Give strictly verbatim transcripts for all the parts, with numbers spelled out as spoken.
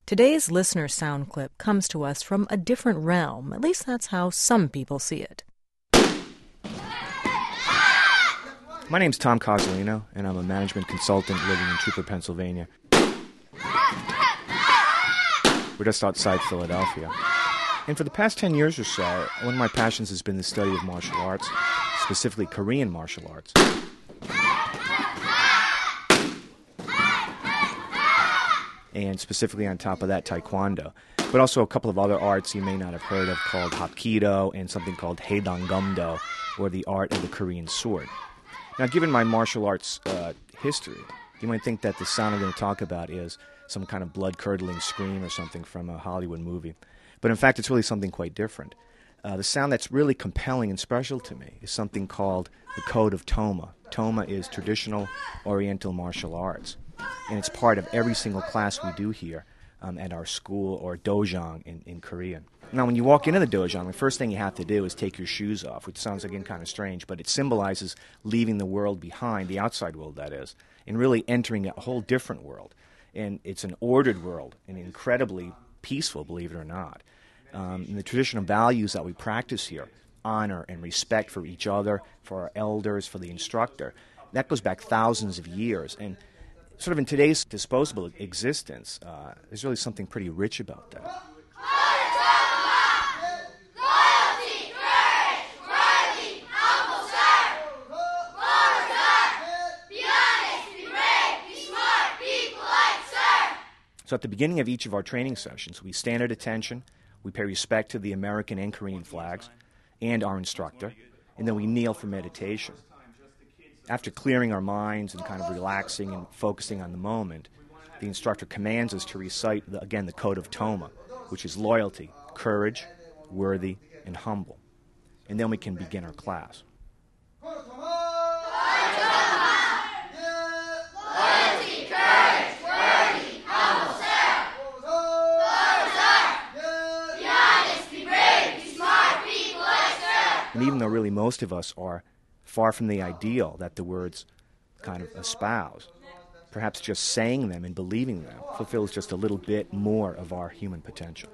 Today's listener sound clip comes to us from a different realm. At least that's how some people see it. My name's Tom Cozzolino, and I'm a management consultant living in Trooper, Pennsylvania. We're just outside Philadelphia. And for the past ten years or so, one of my passions has been the study of martial arts, specifically Korean martial arts. And specifically on top of that, Taekwondo. But also a couple of other arts you may not have heard of called Hapkido and something called Haedangumdo, or the art of the Korean sword. Now, given my martial arts uh, history, you might think that the sound I'm going to talk about is some kind of blood-curdling scream or something from a Hollywood movie. But in fact, it's really something quite different. Uh, the sound that's really compelling and special to me is something called the Code of Toma. Toma is traditional Oriental martial arts, and it's part of every single class we do here um, at our school, or dojang in, in Korean. Now, when you walk into the dojang, the first thing you have to do is take your shoes off, which sounds, again, kind of strange, but it symbolizes leaving the world behind, the outside world, that is, and really entering a whole different world. And it's an ordered world, and incredibly peaceful, believe it or not. Um, and the traditional values that we practice here, honor and respect for each other, for our elders, for the instructor, that goes back thousands of years. And sort of in today's disposable existence, uh, there's really something pretty rich about that. So at the beginning of each of our training sessions, we stand at attention, we pay respect to the American and Korean flags, and our instructor, and then we kneel for meditation. After clearing our minds and kind of relaxing and focusing on the moment, the instructor commands us to recite, the, again, the Code of Toma, which is loyalty, courage, worthy, and humble. And then we can begin our class. And even though really most of us are far from the ideal that the words kind of espouse, perhaps just saying them and believing them fulfills just a little bit more of our human potential.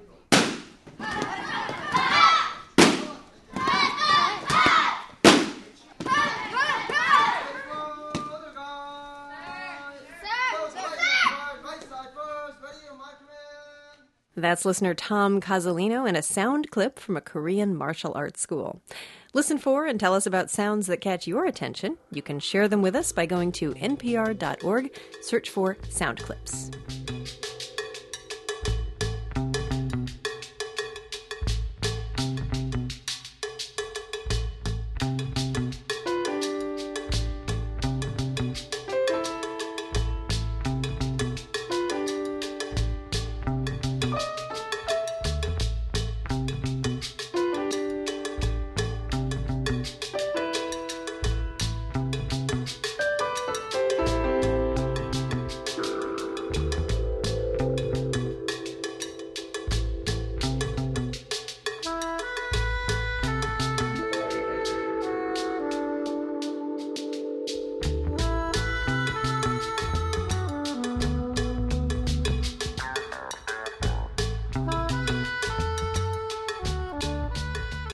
That's listener Tom Cozzolino in a sound clip from a Korean martial arts school. Listen for and tell us about sounds that catch your attention. You can share them with us by going to N P R dot org, search for Sound Clips.